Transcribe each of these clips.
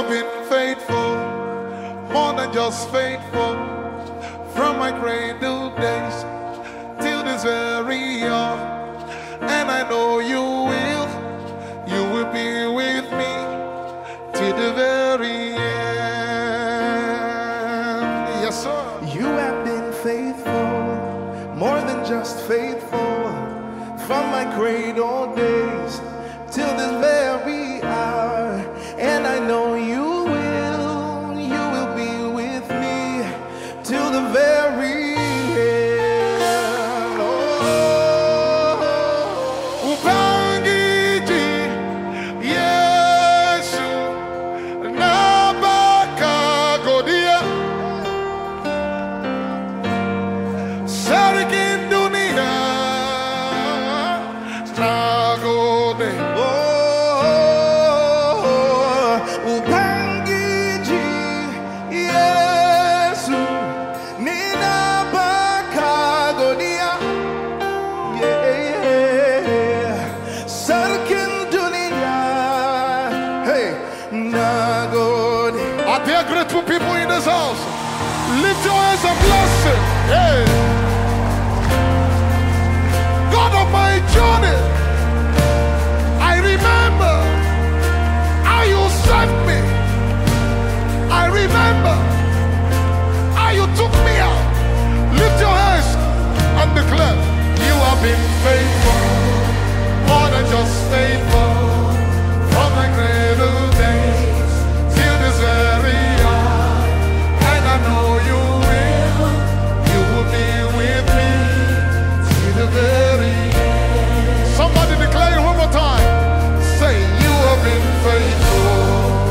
have been faithful, more than just faithful, from my cradle days till this very hour. And I know you will be with me till the very end. Yes, sir. You have been faithful, more than just faithful, from my cradle days till this very hour. And I know you will be with me till the very end. Oh, Ubangiji Yesu Nabakagodia Sarikin Dunia Nagode. Ubangiji Yesu ninabakagonia, yeah, sarkin dunia, hey, nagode. Are there grateful people in this house? Lift your hands and bless him. Hey. God of my journey, I remember how you saved me. I remember how you took me out. Lift your hands and declare, you have been faithful, more than just faithful, from my cradle days till this very hour. And I know you will be with me till the very end. Somebody declare it one more time. Say, you have been faithful,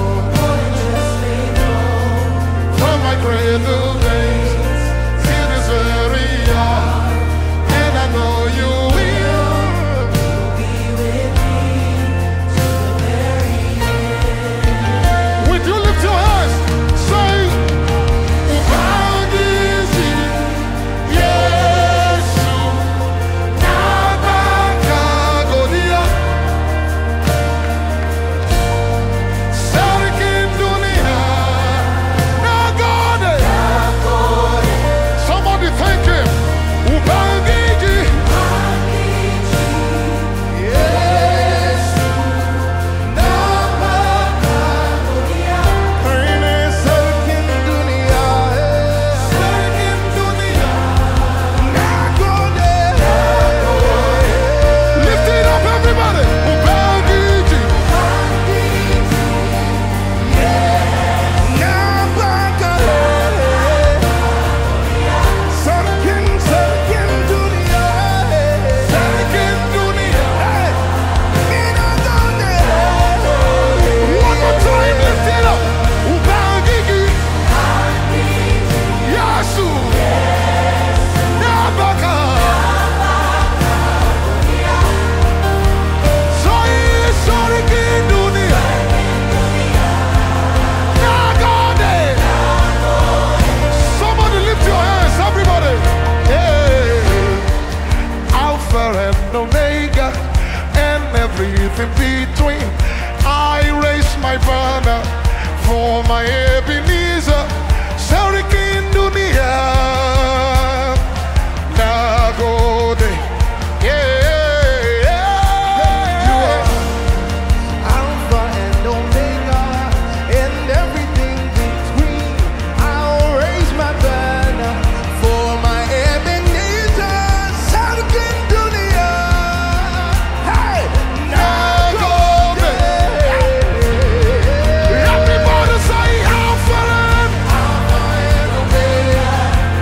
from my cradle days till this very hour. And I know you will be with me till the very end. Would you lift your hands? Say, Ubangiji Yesu Nabakagodia Sarikin Dunia Nagode. Somebody thank him. Ubangiji Yesu nabakagonia, sarkin dunia, Sarikin Dunia. nagode. Lift it up, everybody. Ubangiji Sarkin dunia, Sarikin Dunia. nagode. One more time, lift it up. Ubangiji Yesu Nabaka. Sarikin Dunia Nagode. Somebody lift your hands, everybody. Hey. Alpha and Omega and everything between. I raise my banner for my Ebenezer. Sarikin Dunia Nagode. Yeah. You are Alpha and Omega and everything between. I'll raise my banner for my Ebenezer. Sarkin dunia, hey, nagode. everybody say Alpha and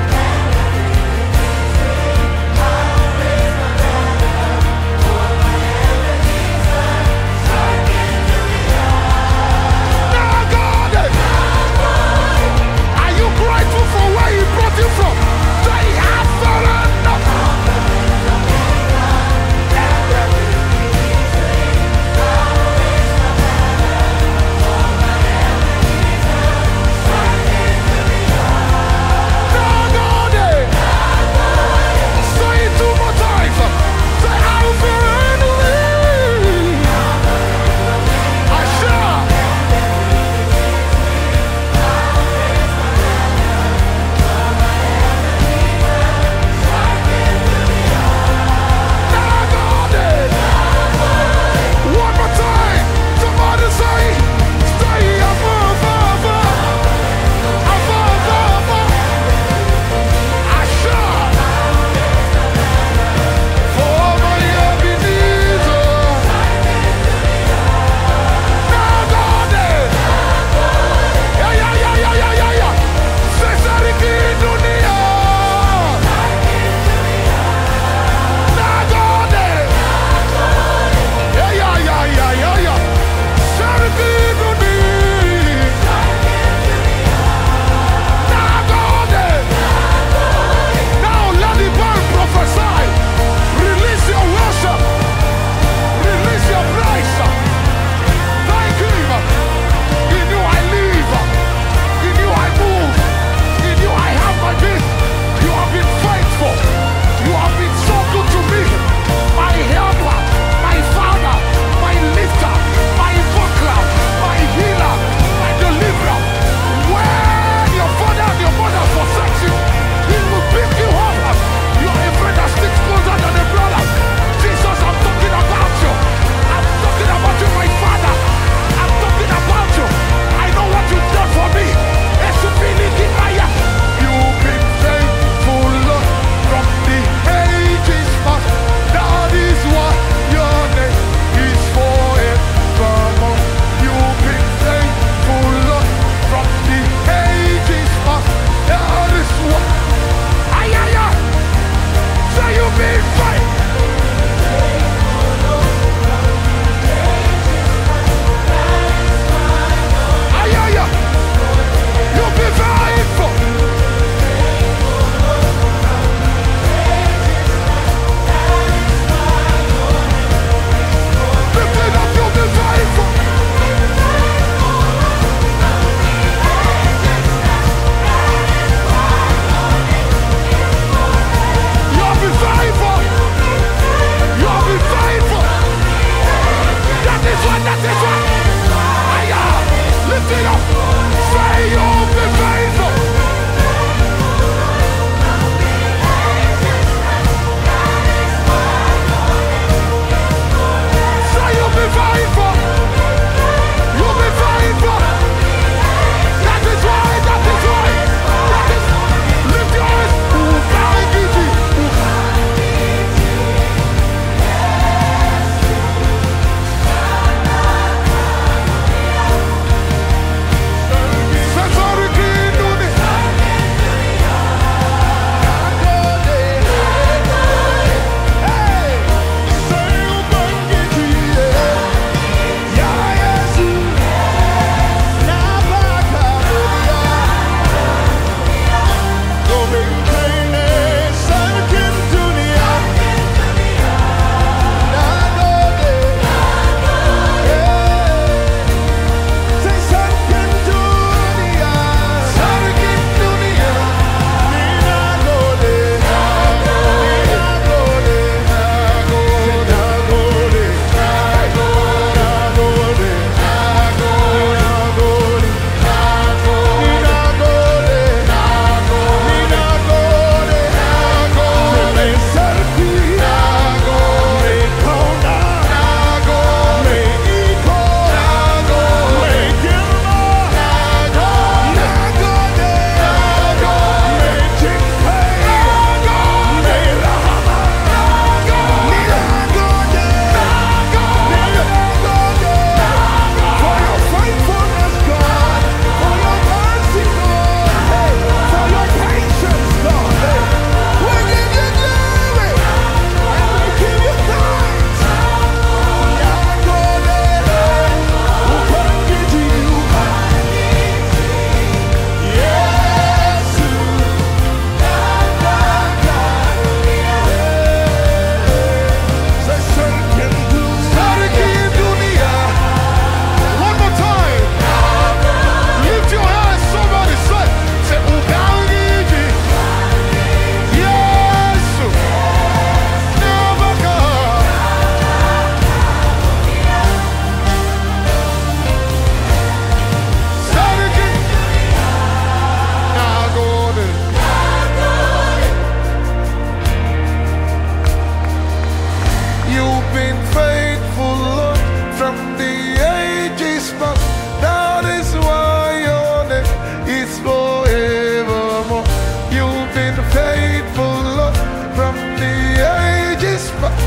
been faithful, Lord, from the ages past. That is why your name is forevermore. You've been faithful, Lord, from the ages past.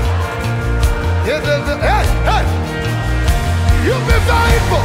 Hey, hey! You've been faithful.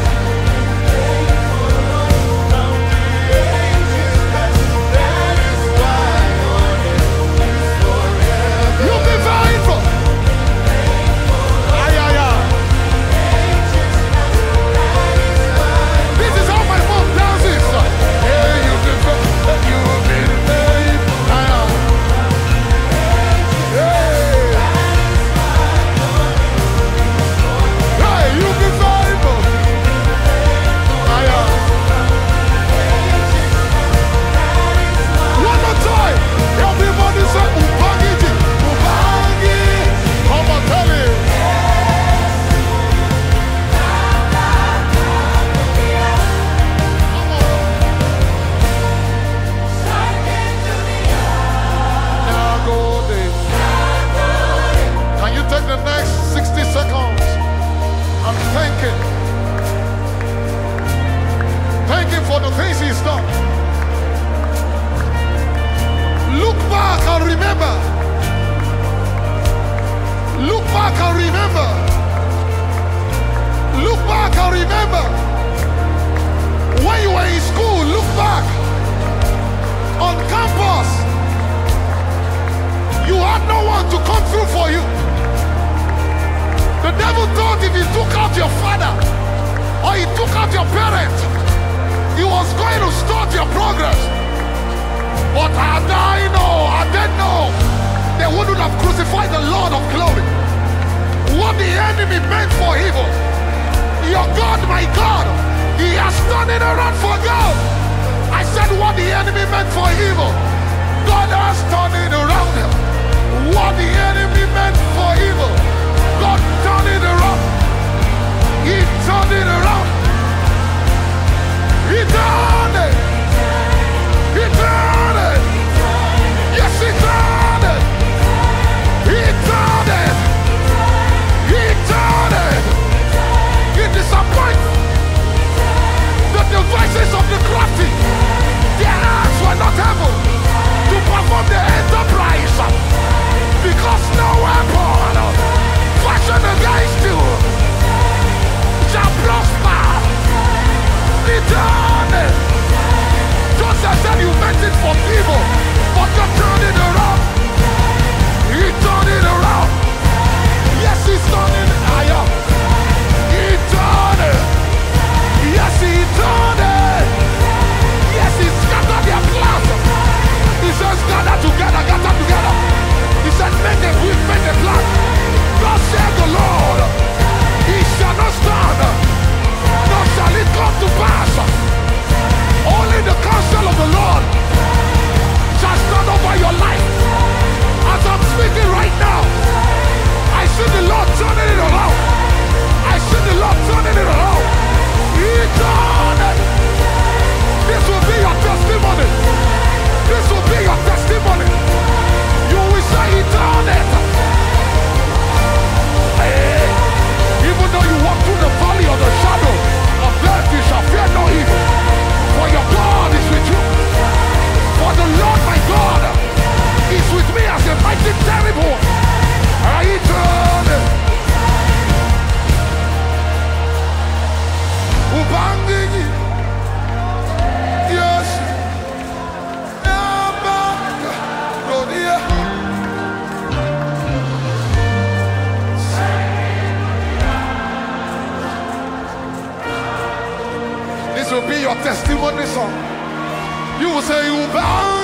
This will be your testimony song. You will say, you bow.